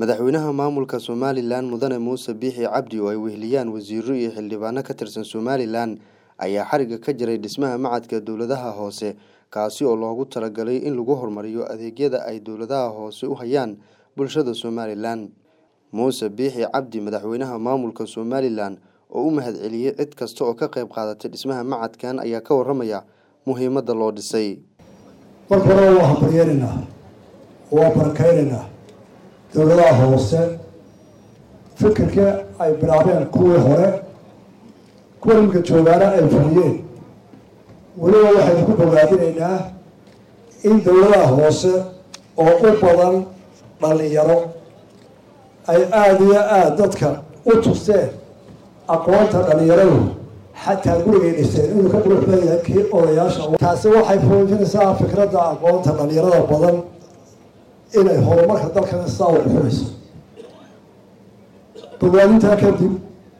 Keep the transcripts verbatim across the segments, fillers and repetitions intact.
madaxweynaha maamulka Somaliland Mudane Muuse Biixi Cabdi oo ay weheliyaan wasiirro iyo xildhibaano ka tirsan Somaliland ayaa xariga ka jiray dhismaha macadka dawladaha hoose kaasi oo loogu talagalay in lagu horumariyo adeegyada ay dawladaha hoose u hayaan bulshada Somaliland. Muuse Biixi Cabdi madaxweynaha maamulka Somaliland oo u mahadceliyay cid kasta oo ka qayb qaadatay dhismaha macadkan ayaa ka waramaya muhiimadda loo dhisay. marka hore waxaan baryeerinaa oo barakaynaa dawladaha hoose fikirka ay bilaabeen kuwii hore kuwa imika joogaana ay fuliyeen weliba waxaynu ku bogaadinaynaa in dawladaha hoose oo u badan dhalinyaro ay aada iyo aada dadka u tusteen aqoonta dhalinyaradu xataa gurigay dhiseen inuu ka qurux badan yahay kii odayaasha. taasi waxay fuujinaysaa fikradda aqoonta dhalinyarada badan inay horumarka dalkana saa u dhuxulayso. bogaadintaa kadib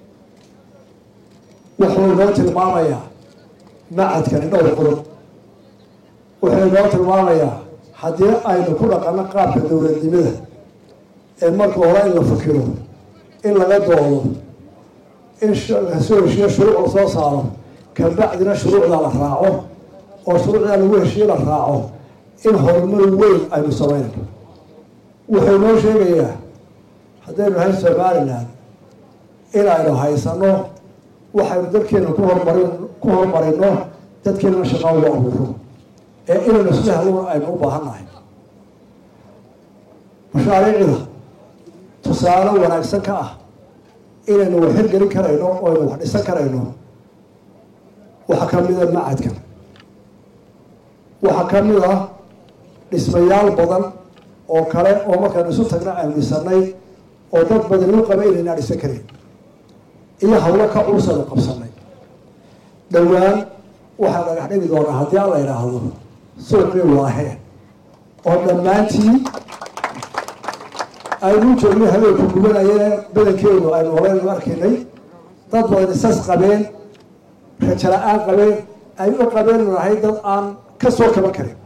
wuxuu inoo tilmaamayaa macadkani dhowr qodob. wuxuu inoo tilmaamayaa haddii aynu ku dhaqano qaabka dowladnimada ee marka hore in la fikiro in laga doodo in lasoo heshiyo shuruuc la soo saaro kabacdina shuruucda la raaco oo shuruucda lagu heshiyo la raaco in horumar weyn aynu sameynayno. wuxuu inoo sheegayaa haddaynu nahay Somaliland inaynu haysano waxaynu dadkeena ku horumarin ku horumarino dadkeena shaqo u abuuro ee inaynu isla helno aynu u baahannahay. mashaariicda tusaale wanaagsan ka ah inaynu wax hirgelin karayno oo aynu wax dhisan karayno waxaa ka mid ah macadkan. waxaa ka mid ah dhismayaal badan oo kale oo markaan isu tagna aynu dhisanay oo dad badan u qaba inaynaa dhisan karin iyo hawlo ka culusanu qabsanay. dhowaan waxaa dhagax dhigi doonaa haddii aan la idhaahdo suuqii waaheen oo dhammaantii aynu joogna habeenku gubanayeen badankeedu aynu horeynu arkaynay dad badan isas qabeen rajo la-aan qabeen ay u qabeen nahay dad aan ka soo kaban karin.